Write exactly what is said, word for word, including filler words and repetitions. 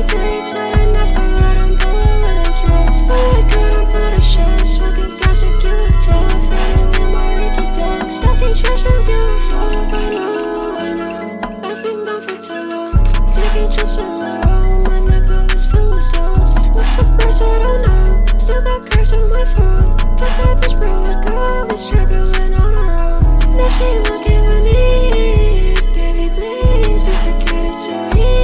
dates, had enough, go out and pull her with a dress. Oh my god, I'm better shit. Smoking gas and give a tough. Running with my Ricky Ducks. Talking trash, don't give a fuck. I know, I know, I've been gone for too long. Taking trips on my own. My neck always filled with stones. What's the price? I don't know. Still got cracks on my phone. Fuck that bitch, bro, like I've been struggling on her own. Now she looking with me. Baby, please don't forget it's so easy.